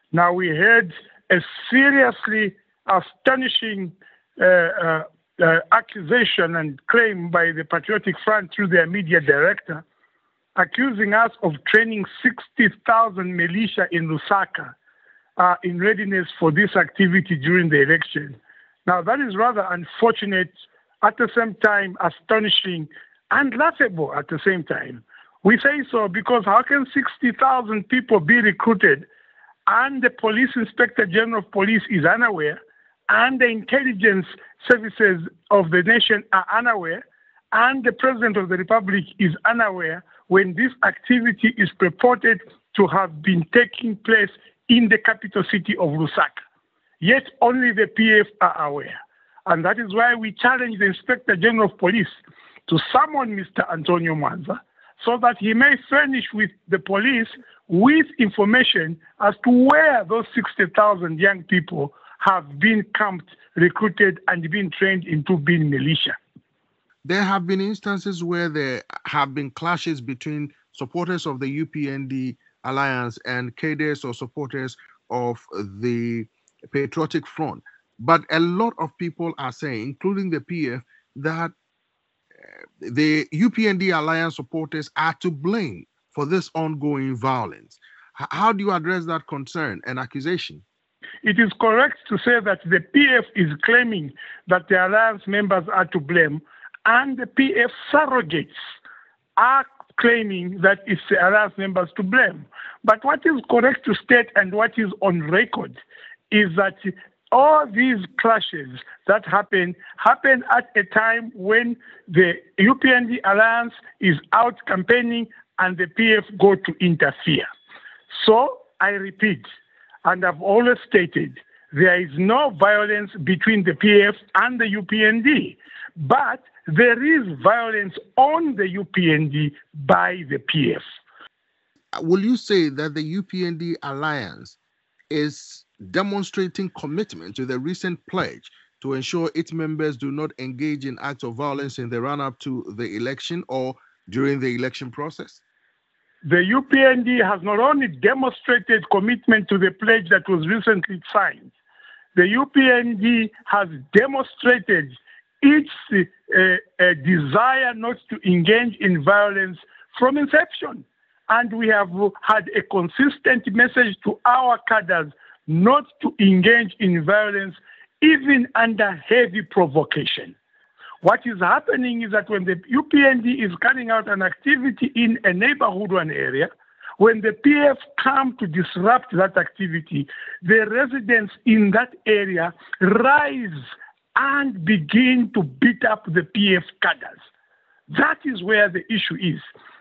Now, we heard a seriously astonishing accusation and claim by the Patriotic Front through their media director, accusing us of training 60,000 militia in Lusaka in readiness for this activity during the election. Now, that is rather unfortunate, at the same time astonishing and laughable at the same time. We say so because how can 60,000 people be recruited and the Police Inspector General of Police is unaware and the intelligence services of the nation are unaware and the President of the Republic is unaware when this activity is purported to have been taking place in the capital city of Lusaka? Yet only the PF are aware. And that is why we challenge the Inspector General of Police to summon Mr. Antonio Mwanza so that he may furnish with the police with information as to where those 60,000 young people have been camped, recruited, and been trained into being militia. There have been instances where there have been clashes between supporters of the UPND alliance and cadres or supporters of the Patriotic Front. But a lot of people are saying, including the PF, that the UPND alliance supporters are to blame for this ongoing violence. How do you address that concern and accusation? It is correct to say that the PF is claiming that the alliance members are to blame, and the PF surrogates are claiming that it's the alliance members to blame. But what is correct to state and what is on record is that all these clashes that happen at a time when the UPND alliance is out campaigning and the PF go to interfere. So I repeat, and I've always stated, there is no violence between the PF and the UPND, but there is violence on the UPND by the PF. Will you say that the UPND alliance is demonstrating commitment to the recent pledge to ensure its members do not engage in acts of violence in the run-up to the election or during the election process? The UPND has not only demonstrated commitment to the pledge that was recently signed, the UPND has demonstrated its desire not to engage in violence from inception. And we have had a consistent message to our cadres not to engage in violence, even under heavy provocation. What is happening is that when the UPND is carrying out an activity in a neighborhood or an area, when the PF come to disrupt that activity, the residents in that area rise and begin to beat up the PF cadres. That is where the issue is.